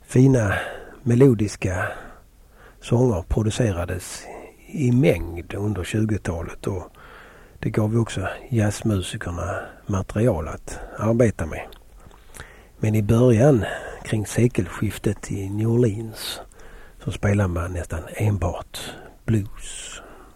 fina melodiska sånger producerades i mängd under 20-talet och det gav ju också jazzmusikerna material att arbeta med. Men i början, kring sekelskiftet i New Orleans, så spelar man nästan enbart blues.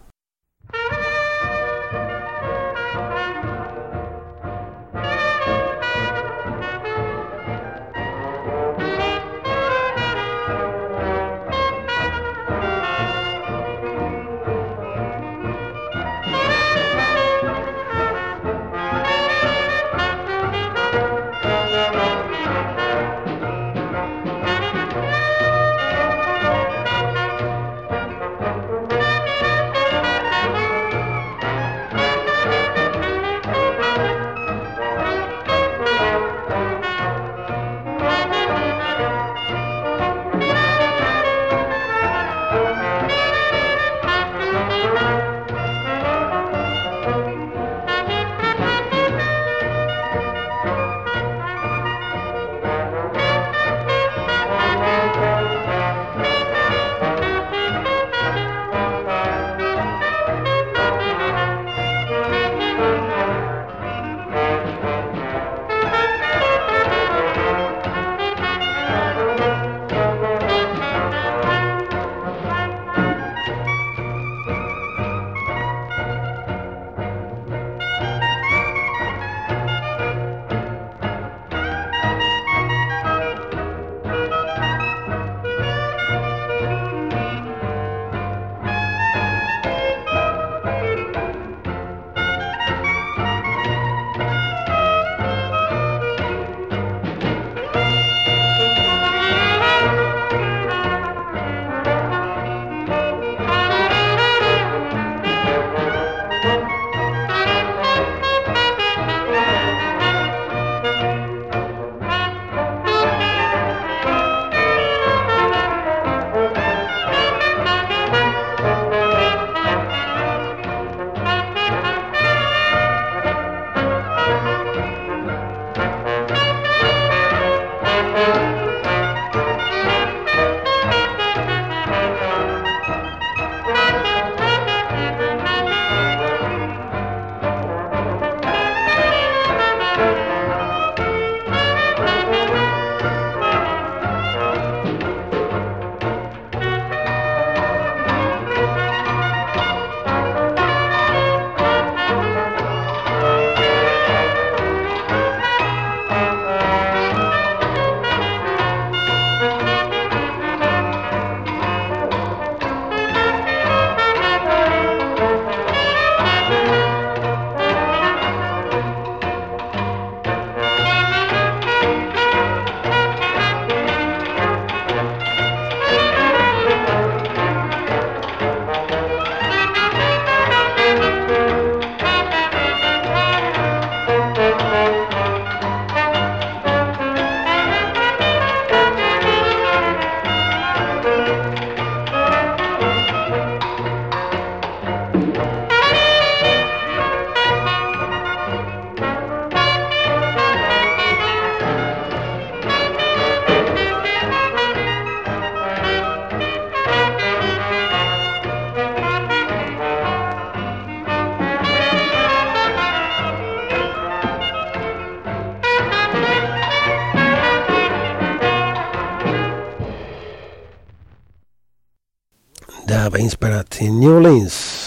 Det här var inspelat i New Orleans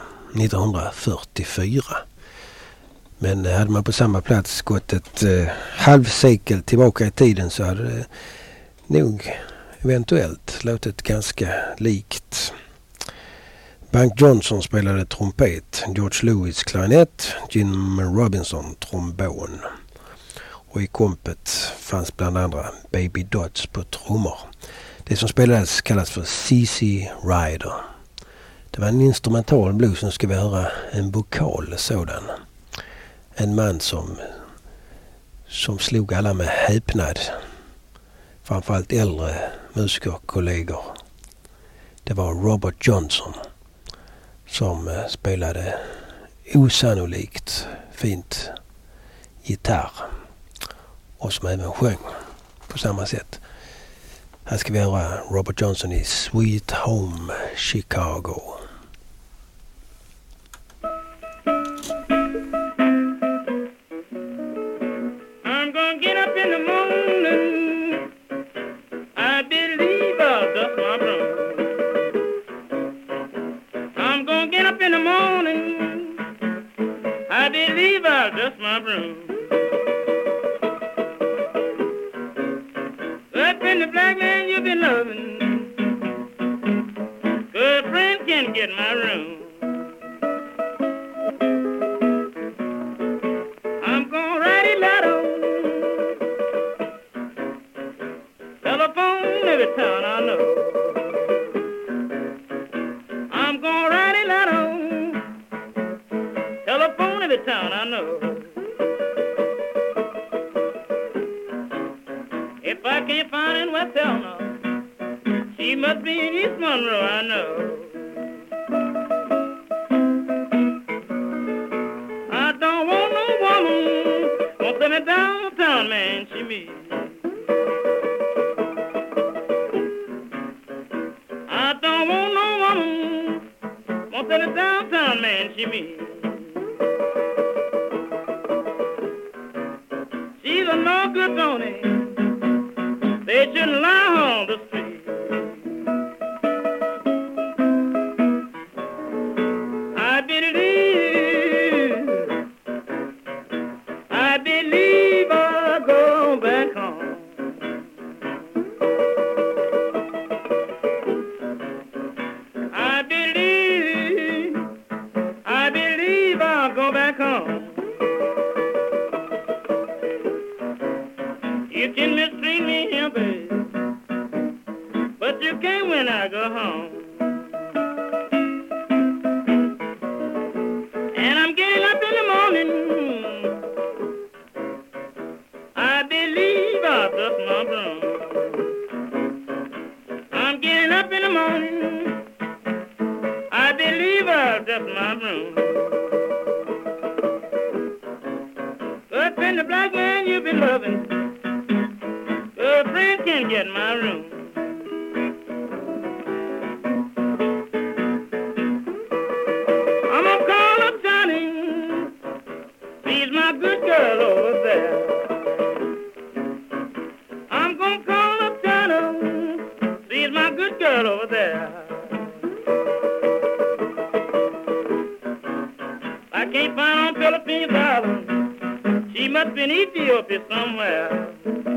1944. Men hade man på samma plats gått ett halvsekel tillbaka i tiden så hade det nog eventuellt låtit ganska likt. Bank Johnson spelade trumpet, George Lewis klarinett, Jim Robinson trombon. Och i kompet fanns bland andra Baby Dodds på trummor. Det som spelades kallas för CC Rider. Det var en instrumental blues som skulle höra en vokal sådan. En man som slog alla med häpnad. Framförallt äldre musikerkollegor. Det var Robert Johnson som spelade osannolikt fint gitarr och som även sjöng på samma sätt. Här ska vi höra Robert Johnson i Sweet Home Chicago. I'm gonna get up in the morning. I believe I'll dust my broom. I'm gonna get up in the morning. I believe I'll dust my broom. Up in the black man you've been loving. Good friend can get my room. I'm gonna write it out. Telephone every town I know. I'm gonna write it out. Telephone every town I know. If I can't find in West Elma, she must be in East Monroe, I know. I don't want no woman won't send me downtown, man, she me. I don't want no woman won't send me downtown, man, she me. She's a no good Tony. They shouldn't lie on the street. I believe I'll go back home. I believe I'll go back home. You can mistreat me here, babe, but you can't when I go home. And I'm getting up in the morning. I believe I'll dust my broom. I'm getting up in the morning. I believe I'll dust my broom. Up in the black man you've been loving. A friend can get my room. I'm gonna call up Johnny. She's my good girl over there. I'm gonna call up Johnny. She's my good girl over there. I can't find on Philippines Island. She must be in Ethiopia somewhere.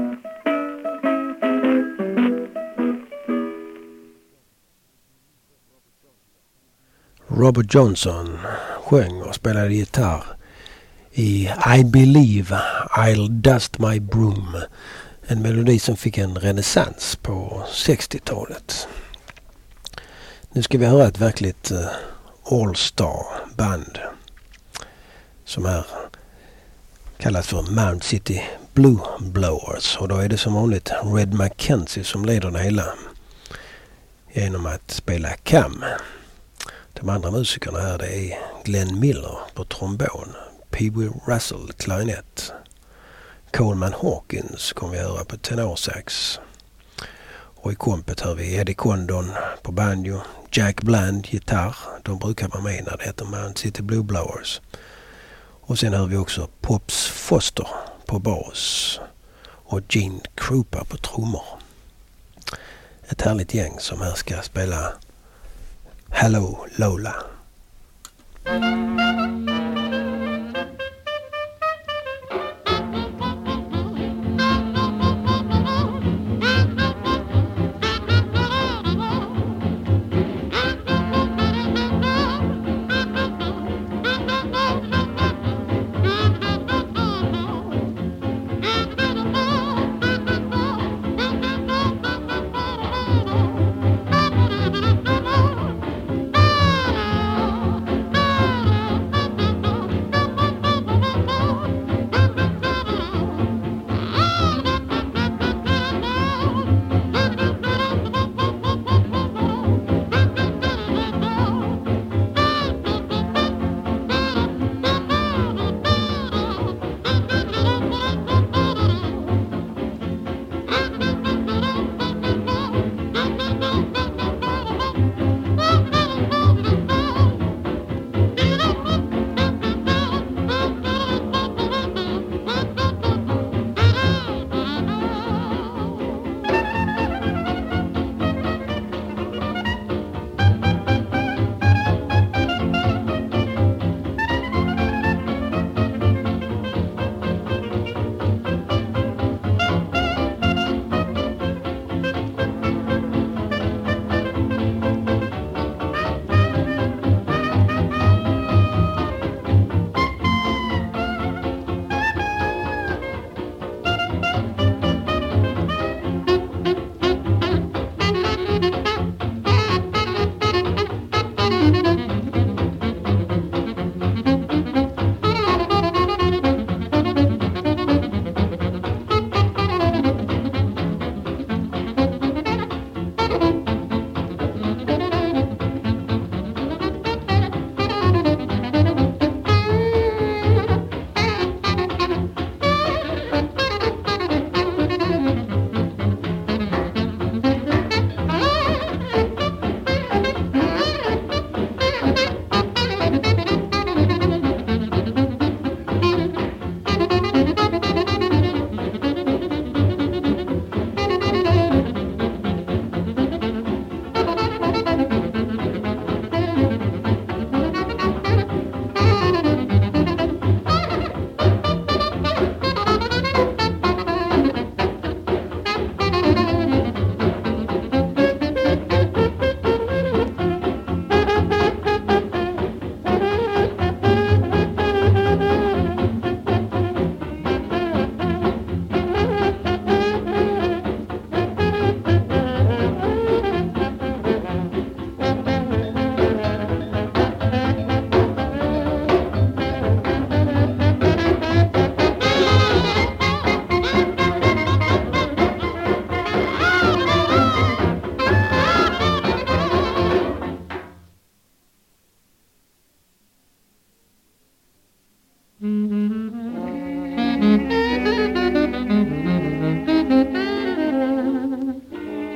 Robert Johnson sjöng och spelade gitarr i I Believe I'll Dust My Broom. En melodi som fick en renässans på 60-talet. Nu ska vi höra ett verkligt all-star band som här kallas för Mount City Blue Blowers. Och då är det som vanligt Red McKenzie som leder det hela genom att spela cam. De andra musikerna här det är Glenn Miller på trombon, Pee Wee Russell klarinett, Coleman Hawkins kommer vi höra på tenorsax. Och i kompet hör vi Eddie Condon på banjo, Jack Bland gitarr. De brukar vara med när det heter Mount City Blue Blowers. Och sen hör vi också Pops Foster på bas och Gene Krupa på trummor. Ett härligt gäng som här ska spela Hello Lola.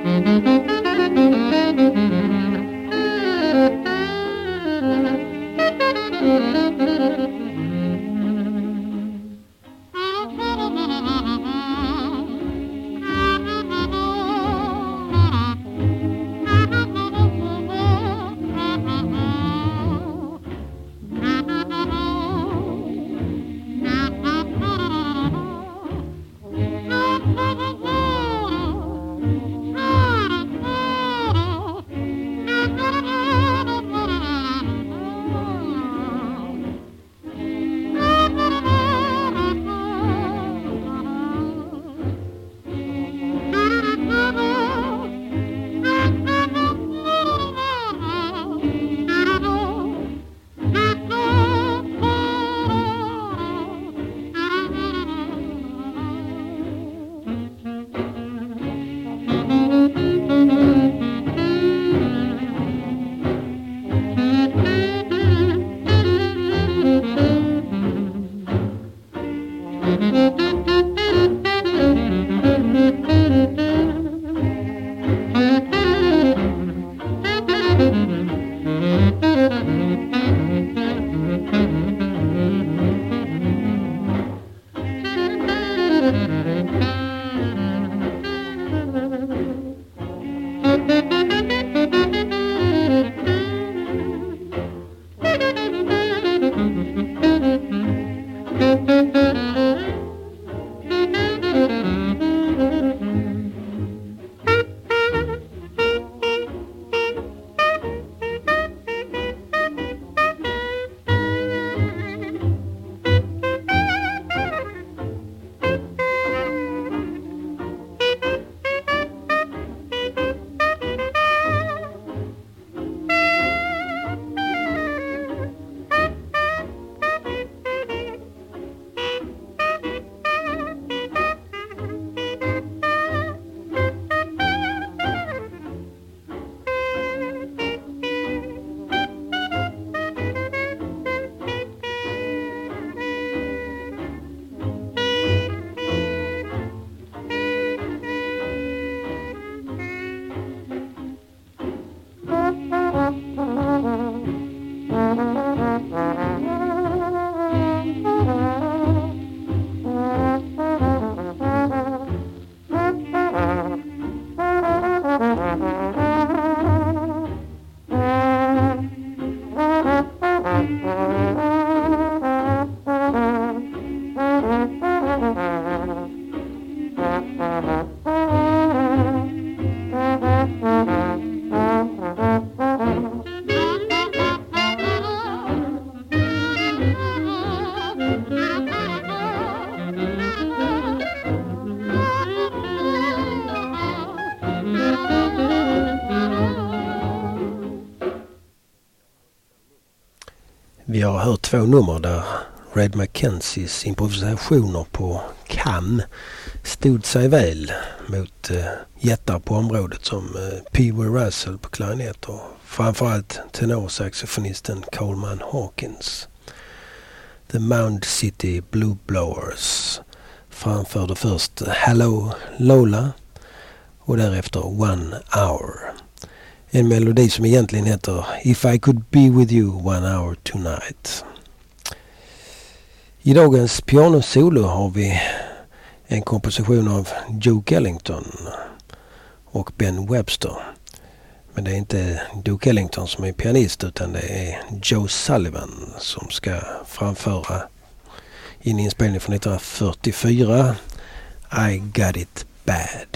Vi har hört 2 nummer där Red Mackenzies improvisationer på kam stod sig väl mot jättar på området som Pee Wee Russell på klarinett och framförallt tenorsaxofonisten Coleman Hawkins. The Mound City Blue Blowers framförde först Hello Lola och därefter One Hour. En melodi som egentligen heter If I Could Be With You One Hour Tonight. I dagens pianosolo har vi en komposition av Duke Ellington och Ben Webster. Men det är inte Duke Ellington som är pianist utan det är Joe Sullivan som ska framföra in inspelning från 1944 I Got It Bad.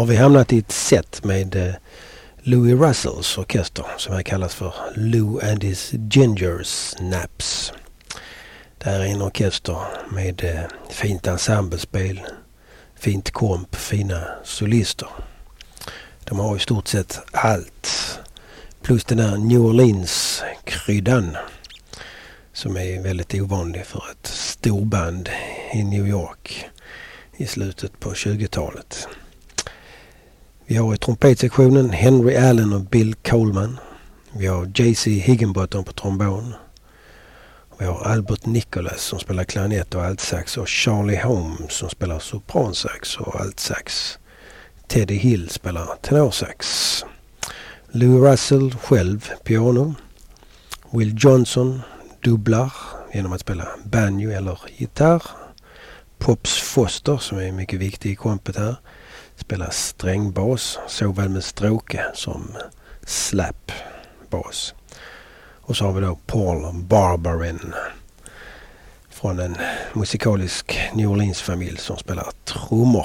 har vi hamnat i ett set med Louis Russells orkester som här kallas för Lou and his Ginger Snaps. Det här är en orkester med fint ensemblespel, fint komp, fina solister. De har i stort sett allt. Plus den där New Orleans-kryddan som är väldigt ovanlig för ett storband i New York i slutet på 20-talet. Vi har i trompetsektionen Henry Allen och Bill Coleman. Vi har J.C. Higginbottom på trombon. Vi har Albert Nicholas som spelar klarinett och altsax och Charlie Holmes som spelar sopransax och altsax. Teddy Hill spelar tenorsax. Louis Russell själv piano. Will Johnson dubblar genom att spela banjo eller gitarr. Pops Foster som är mycket viktig i kompet här spelar strängbas såväl med stråke som slapbas. Och så har vi då Paul Barbarin från en musikalisk New Orleans-familj som spelar trummor.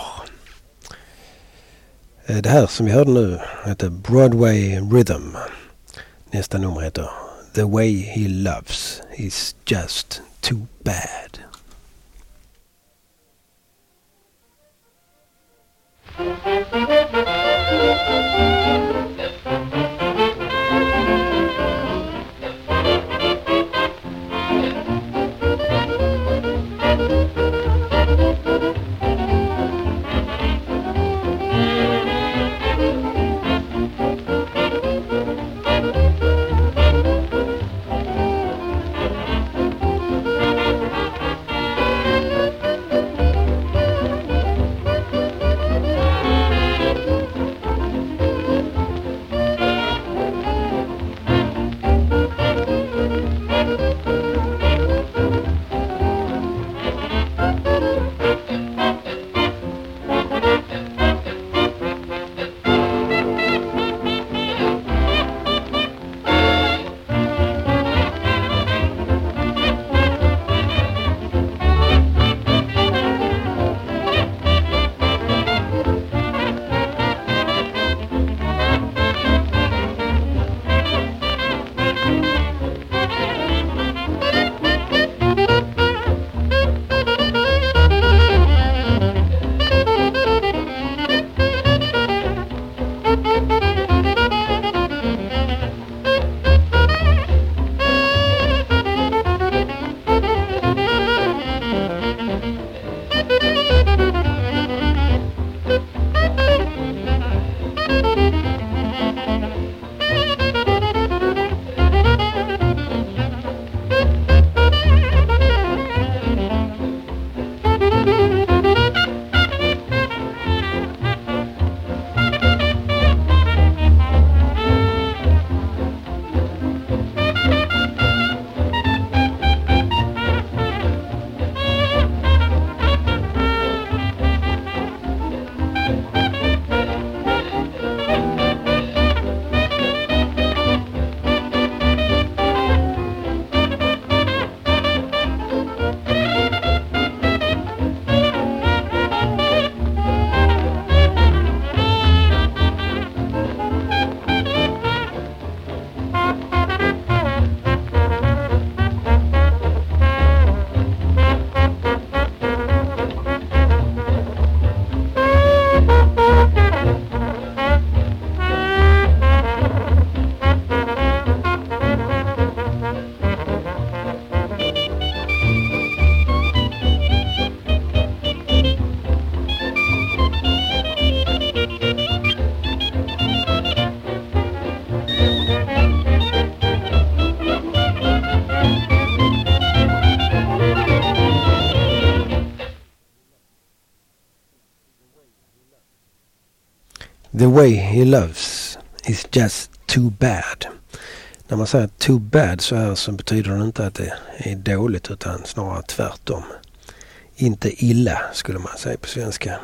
Det här som vi hörde nu heter Broadway Rhythm. Nästa nummer heter The Way He Loves Is Just Too Bad. The way he loves is just too bad. När man säger too bad så här så betyder det inte att det är dåligt utan snarare tvärtom. Inte illa skulle man säga på svenska.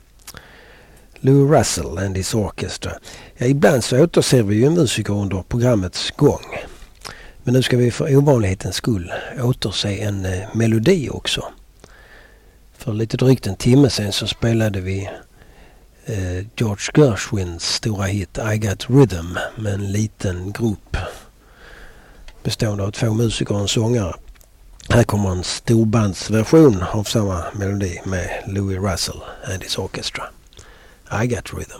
Louis Russell and his orchestra. Ja, ibland så återser vi ju musiker under programmets gång. Men nu ska vi för ovanlighetens skull återse en melodi också. För lite drygt en timme sedan så spelade vi George Gershwins stora hit I Got Rhythm med en liten grupp bestående av 2 musiker och en sångare. Här kommer en storbandsversion av samma melodi med Louis Russell and his orchestra. I Got Rhythm.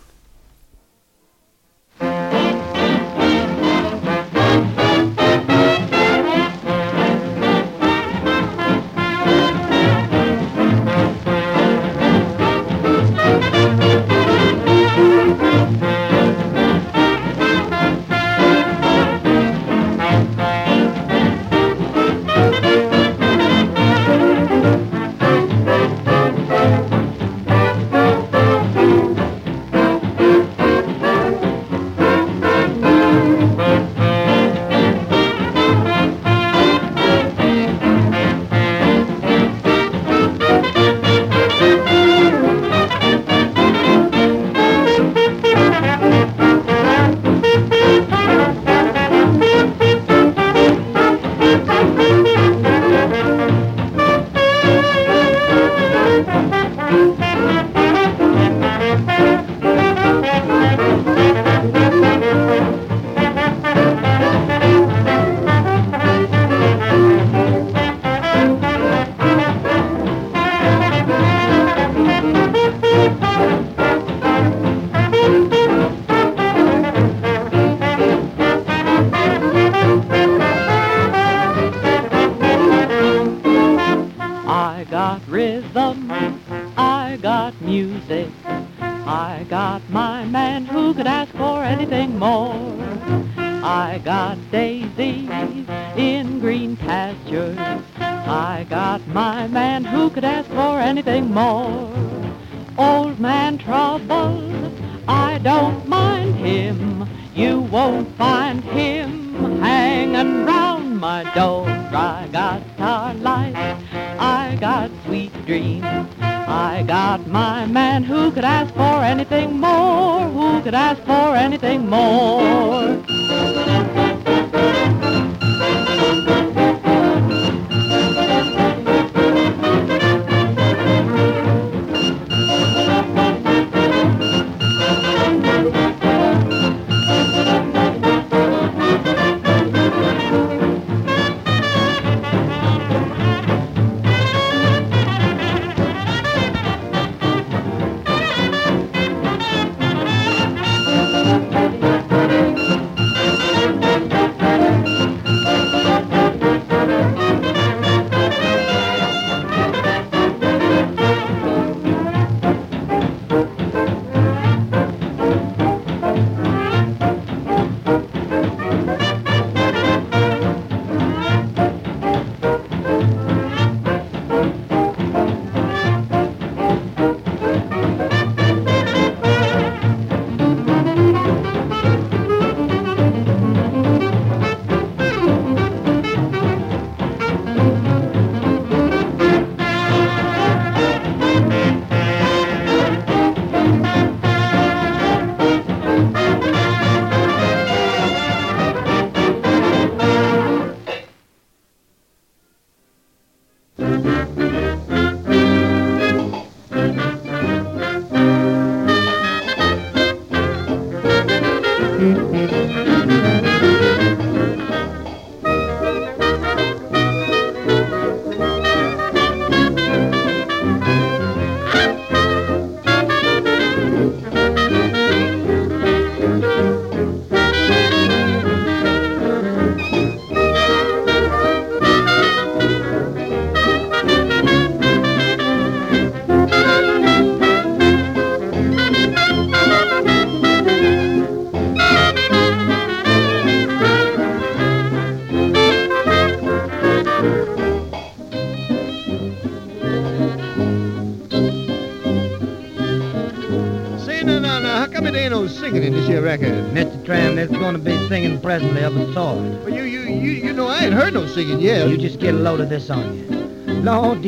Singing in this here record. Mr. Tram, there's going to be singing presently of a sort. Well, you know I ain't heard no singing yet. You just get a load of this on you. Lord,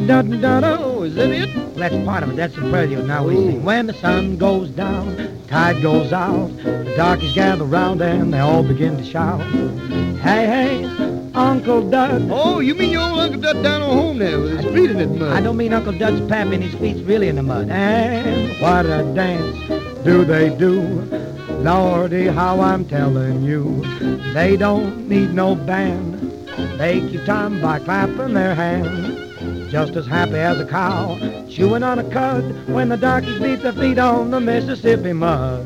Oh, is that it? Well, that's part of it. That's the prelude. Now we sing. When the sun goes down, tide goes out, the darkies gather round and they all begin to shout. Hey, hey, Uncle Dud. Oh, you mean your old Uncle Dud down on home there with his feet in that mud? I don't mean Uncle Dud's pap and his feet's really in the mud. And what a dance do they do? Lordy, how I'm telling you. They don't need no band. They keep time by clapping their hands. Just as happy as a cow chewing on a cud when the darkies beat their feet on the Mississippi mud.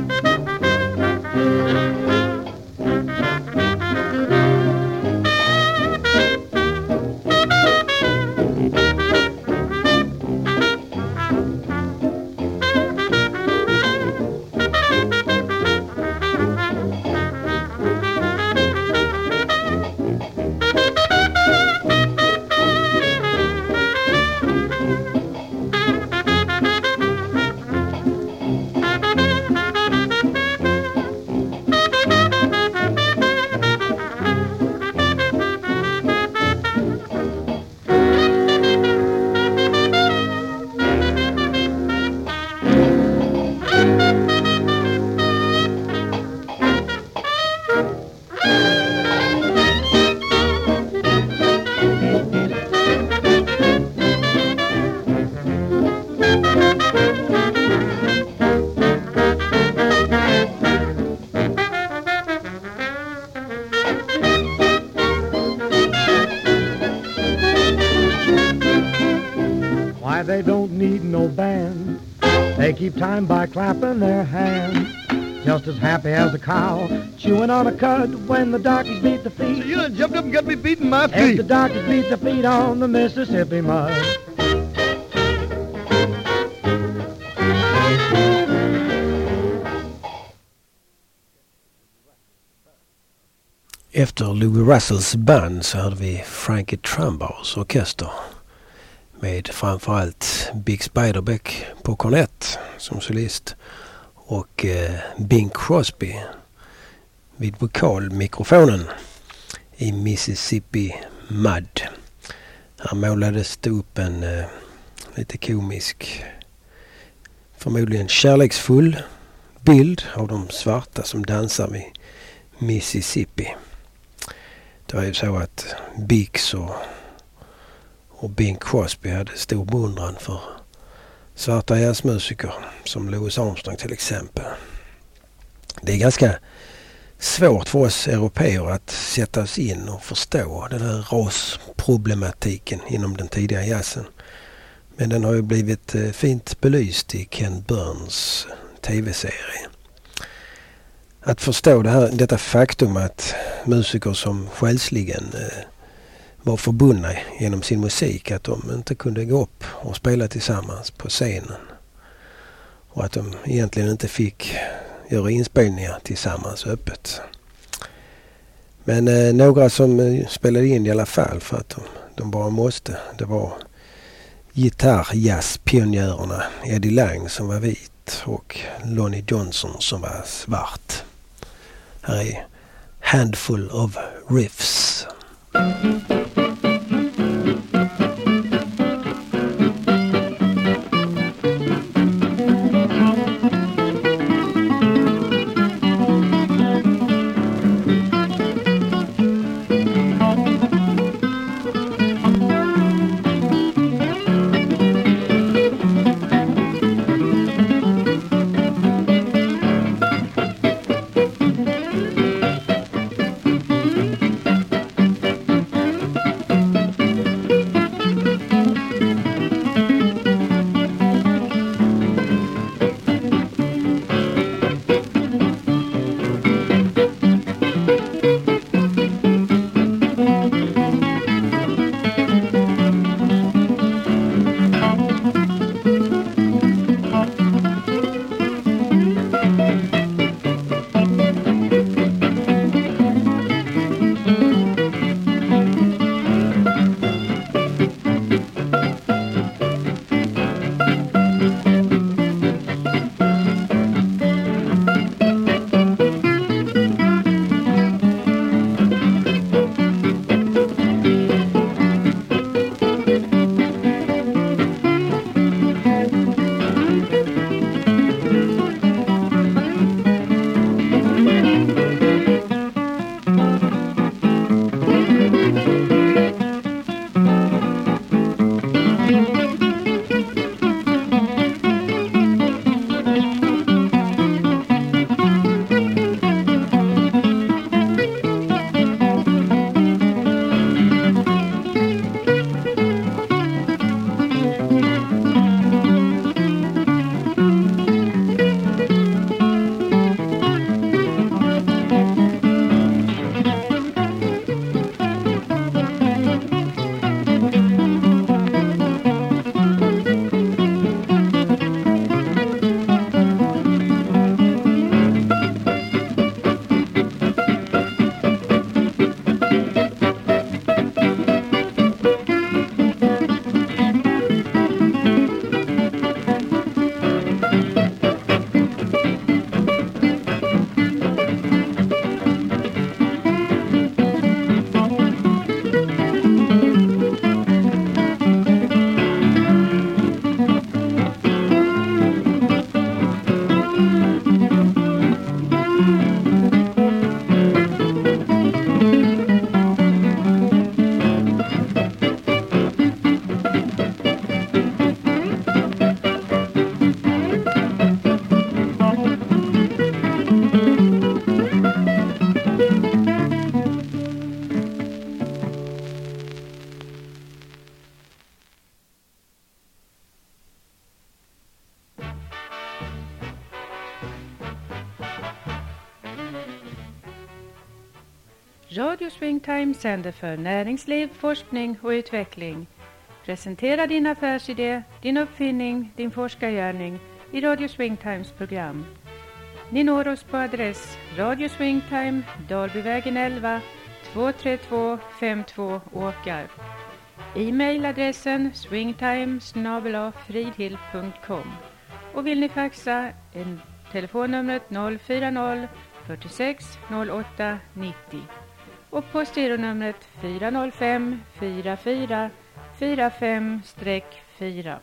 They don't need no band. They keep time by clapping their hands. Just as happy as a cow chewing on a cud when the darkies beat the feet. So you done jumped up and got me beating my As feet. the darkies beat the feet on the Mississippi mud. Efter Louis Russells band så hörde vi Frankie Trumbaughs orkester med framförallt Big Spiderbeck på kornett som solist och Bing Crosby vid vokalmikrofonen i Mississippi Mud. Här målades det upp en lite komisk, förmodligen kärleksfull bild av de svarta som dansar vid Mississippi. Det var ju så att Biggs och Bing Crosby hade stor beundran för svarta jazzmusiker som Louis Armstrong till exempel. Det är ganska svårt för oss europeer att sätta oss in och förstå den här rasproblematiken inom den tidiga jazzen. Men den har ju blivit fint belyst i Ken Burns tv-serie. Att förstå detta faktum att musiker som själsligen var förbundna genom sin musik, att de inte kunde gå upp och spela tillsammans på scenen. Och att de egentligen inte fick göra inspelningar tillsammans öppet. Men några som spelade in i alla fall för att de bara måste. Det var gitarrjazzpionjärerna Eddie Lang som var vit och Lonnie Johnson som var svart. Här är Handful of Riffs. Radio Swingtime sänder för näringsliv, forskning och utveckling. Presentera din affärsidé, din uppfinning, din forskargärning i Radio Swingtimes program. Ni når oss på adress Radio Swingtime, Dalbyvägen 11, 23252 Åkarp. E-mailadressen swingtime@fridhill.com. Och vill ni faxa telefonnumret 040 46 08 90 och postgironumret 405 44 45-4.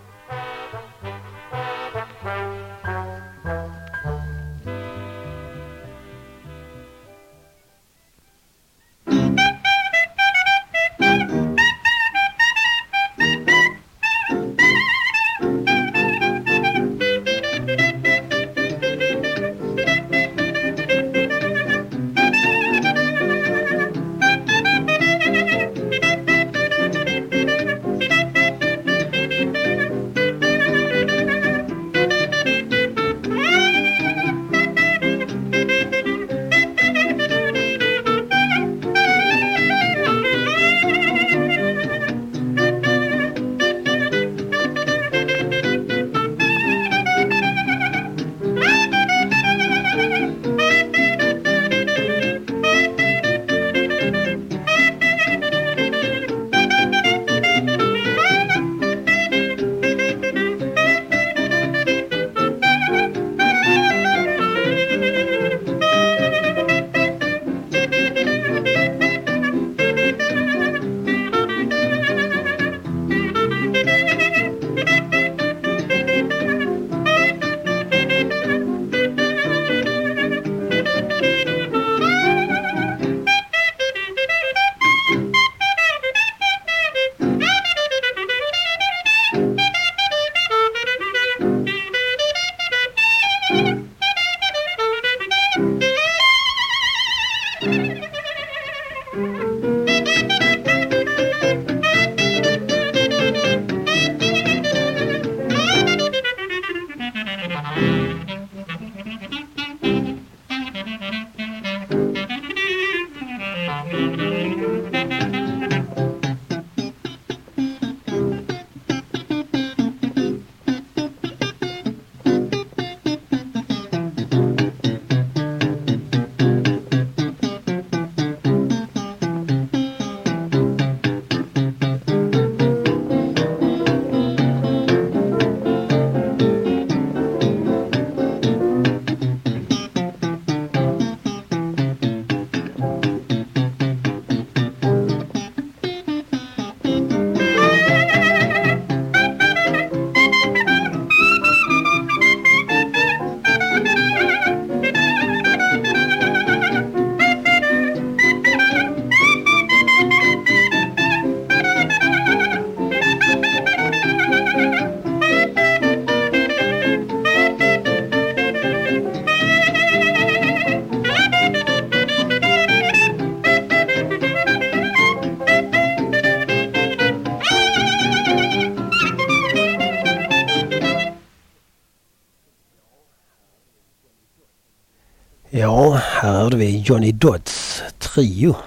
Ja, här hörde vi Johnny Dodds trio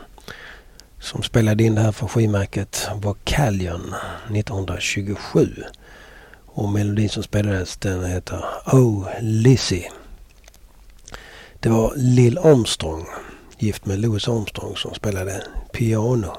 som spelade in det här för skivmärket Vocalion 1927. Och melodin som spelades, den heter Oh Lizzie. Det var Lil Armstrong, gift med Louis Armstrong, som spelade piano.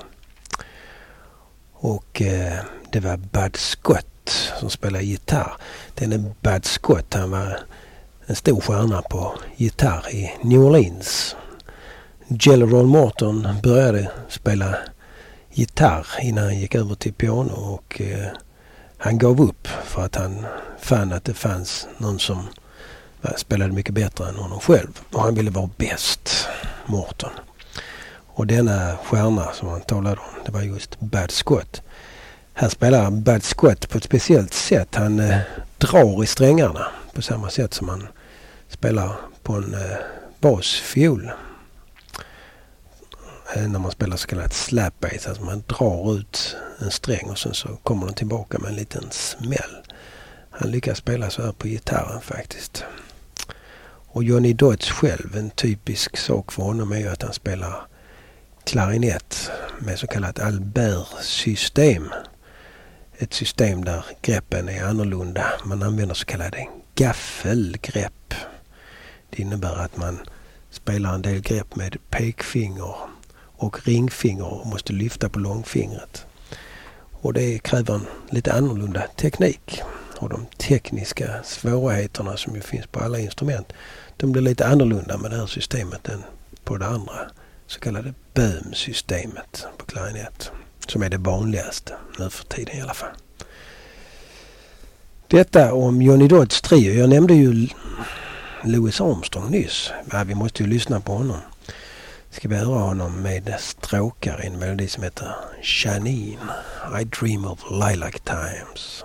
Och det var Bud Scott som spelade gitarr. Denne Bud Scott, han var en stor stjärna på gitarr i New Orleans. Jelly Roll Morton började spela gitarr innan han gick över till piano, och han gav upp för att han fann att det fanns någon som spelade mycket bättre än honom själv. Och han ville vara bäst, Morton. Och denna stjärna som han talade om, det var just Bud Scott. Här spelar Bud Scott på ett speciellt sätt. Han drar i strängarna på samma sätt som man spelar på en basfiol. När man spelar så kallat slap bass, alltså man drar ut en sträng och sen så kommer den tillbaka med en liten smäll. Han lyckas spela så här på gitarren faktiskt. Och Johnny Dodds själv, en typisk sak för honom är ju att han spelar klarinett med så kallat Albert-system. Ett system där greppen är annorlunda. Man använder så kallade gaffelgrepp. Det innebär att man spelar en del grepp med pekfinger och ringfinger och måste lyfta på långfingret. Och det kräver en lite annorlunda teknik. Och de tekniska svårigheterna som ju finns på alla instrument, de blir lite annorlunda med det här systemet än på det andra så kallade Böhm-systemet på klarinett, som är det vanligaste nu för tiden i alla fall. Detta om Johnny Dodds trio. Jag nämnde ju Louis Armstrong nyss. Ja, vi måste ju lyssna på honom. Ska vi höra honom med stråkar i en melodi som heter Janine, I Dream of Lilac Times.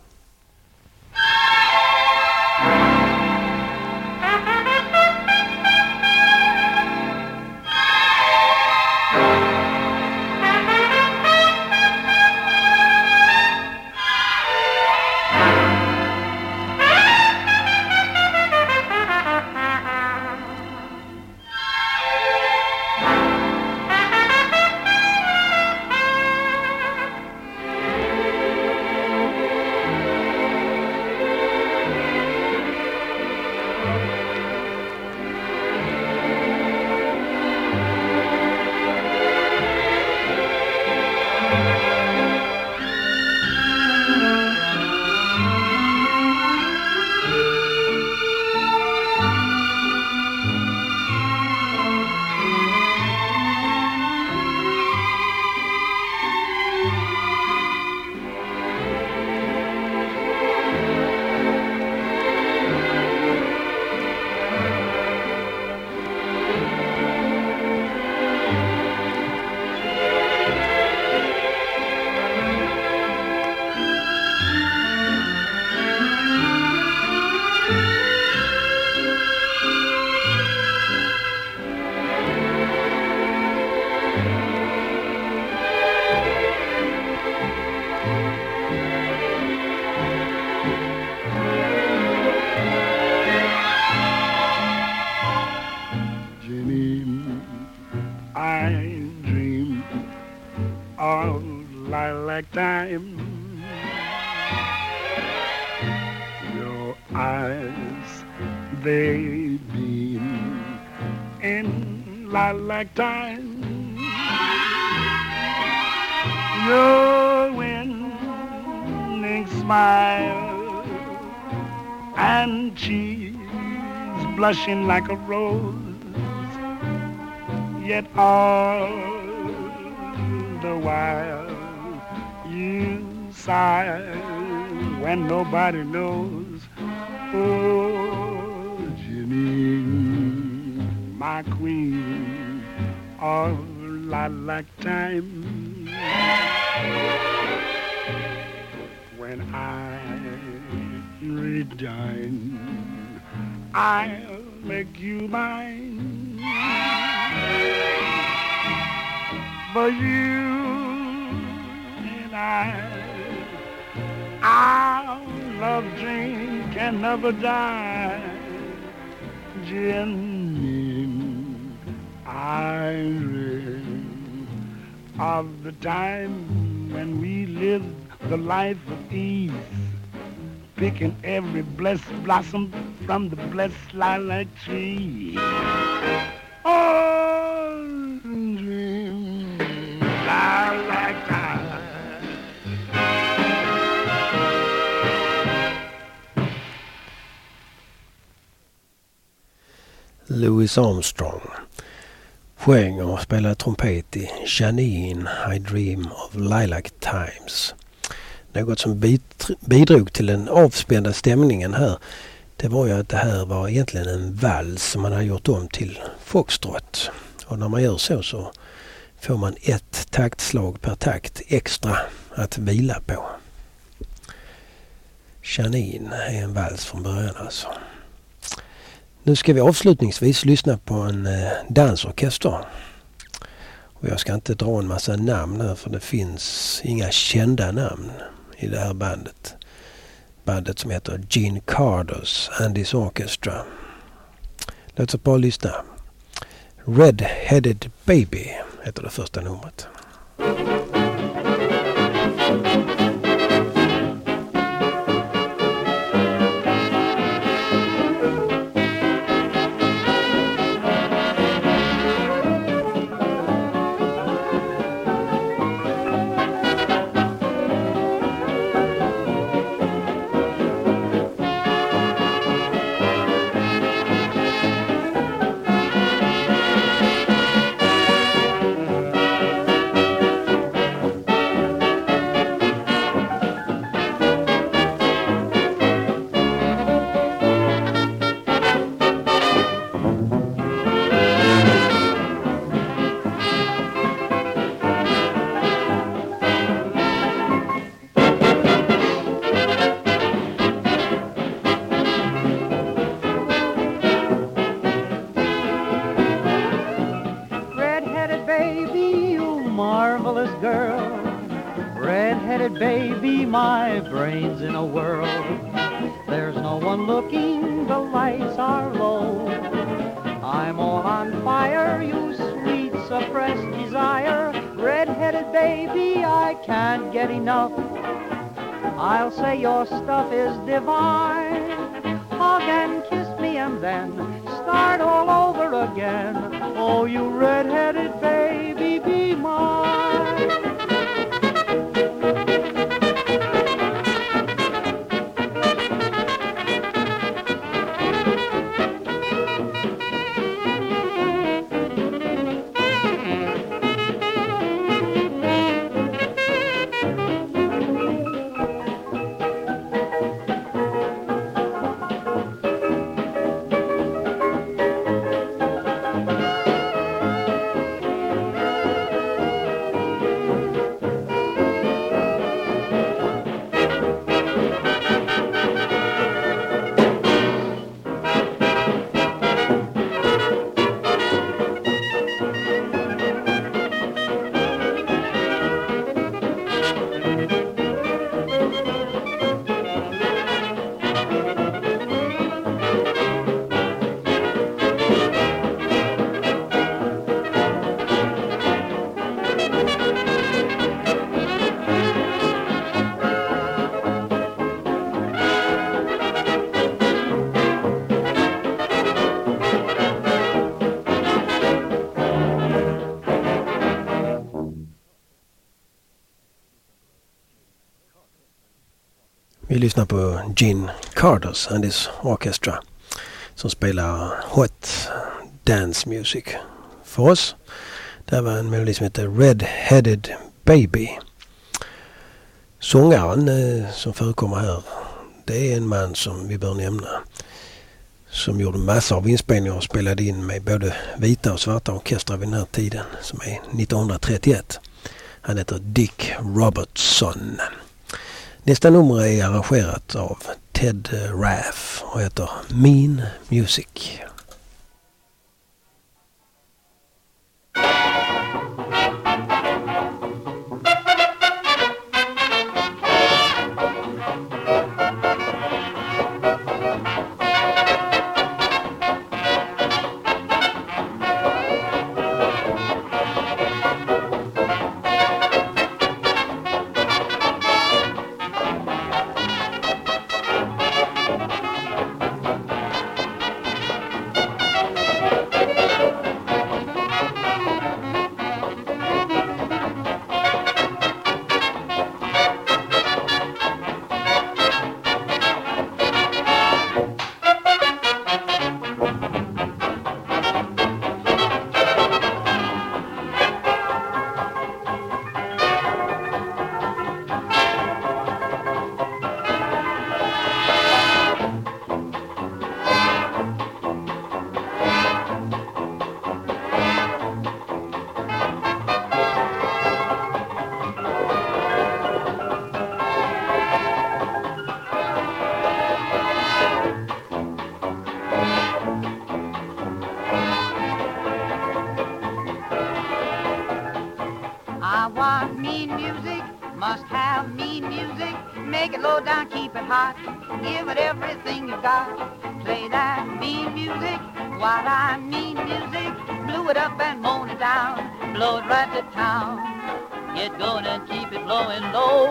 Time, your eyes, they beam in lilac time, your winning smile and cheeks blushing like a rose, yet all the while you sigh when nobody knows. Oh, Janine, my queen of lilac time. When I rejoin, I'll make you mine. For you our love dream can never die. Janine, I dream of the time when we lived the life of ease, picking every blessed blossom from the blessed lilac tree. Oh, dream, lilac time. Louis Armstrong sjöng och spelade trumpet i Janine, I Dream of Lilac Times. Något som bidrog till den avspända stämningen här, det var ju att det här var egentligen en vals som man har gjort om till foxtrot. Och när man gör så får man ett taktslag per takt extra att vila på. Janine är en vals från början alltså. Nu ska vi avslutningsvis lyssna på en dansorkester. Och jag ska inte dra en massa namn här för det finns inga kända namn i det här bandet. Bandet som heter Gene Carter's and his Orchestra. Låt oss bara lyssna. Red-Headed Baby heter det första numret. Baby, my brain's in a whirl. There's no one looking, the lights are low. I'm all on fire, you sweet suppressed desire. Red-headed baby, I can't get enough. I'll say your stuff is divine. Hug and kiss me and then start all over again. Oh, you red-headed baby, be mine. Vi lyssnar på Gene Carter's and his Orchestra som spelar hot dance music för oss. Det var en melodi som heter Red-Headed Baby. Sångaren som förekommer här, det är en man som vi bör nämna, som gjorde massor av inspelningar och spelade in med både vita och svarta orkestrar vid den här tiden, som är 1931. Han heter Dick Robertson. Nästa nummer är arrangerat av Ted Raff och heter Mean Music. Must have mean music, make it low down, keep it hot, give it everything you got. Play that mean music, what I mean music, blew it up and moan it down. blow it right to town. Get going and keep it blowing low.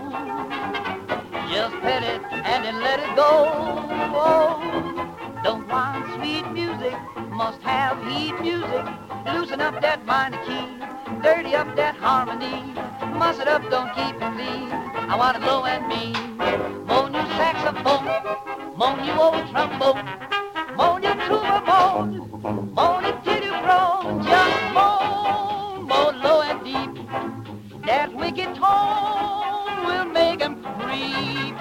Just pet it and then let it go. Don't want sweet music, must have heat music. Loosen up that minor key, dirty up that harmony. Muss it up, don't keep it clean. I want it low and mean. Moan you saxophone, moan you old trombone, moan you tuba moan, moan it till you groan. Just moan, moan low and deep. That wicked tone will make 'em creep.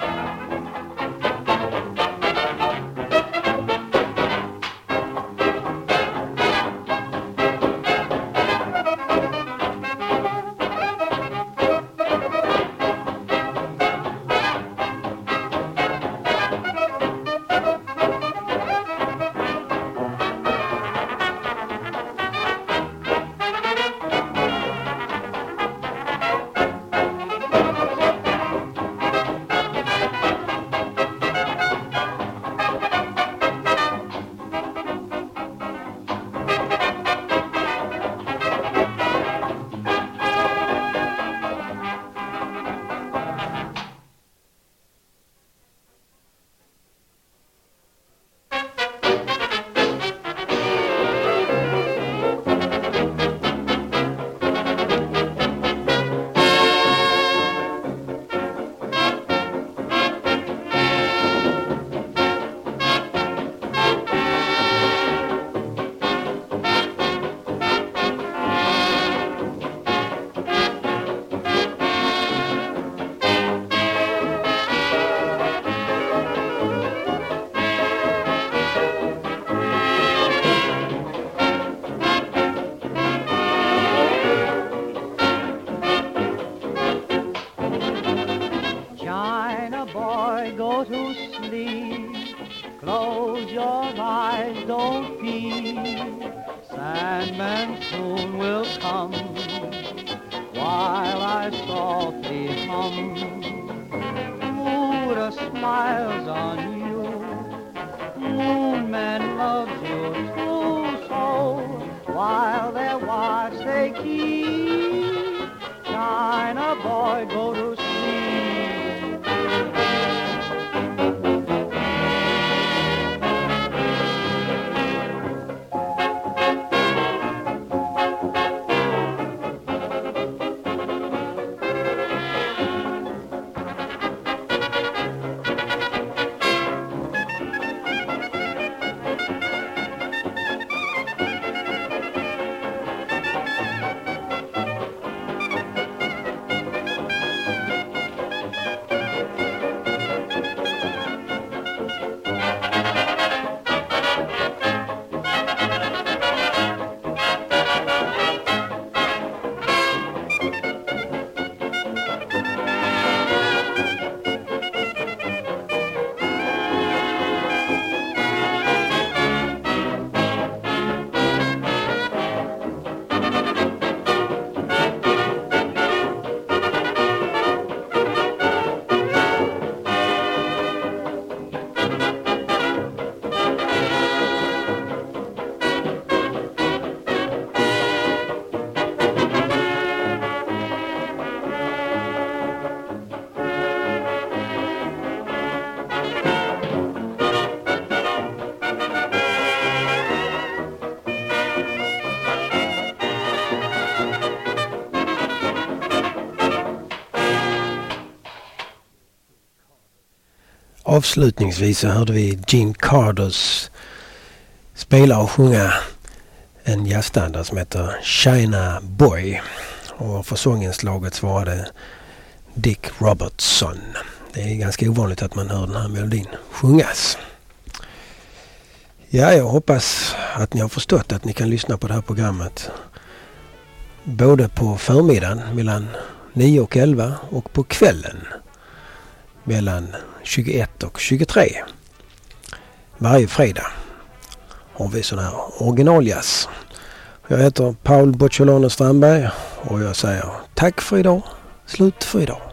Avslutningsvis så hörde vi Gene Carters spela och sjunga en jazzstandard som heter China Boy. Och för sånginslaget svarade Dick Robertson. Det är ganska ovanligt att man hör den här melodin sjungas. Ja, jag hoppas att ni har förstått att ni kan lyssna på det här programmet både på förmiddagen mellan 9 och 11 och på kvällen mellan 21 och 23. Varje fredag har vi sån här originaljazz. Jag heter Paul Bocciolano Strandberg och jag säger tack för idag, slut för idag.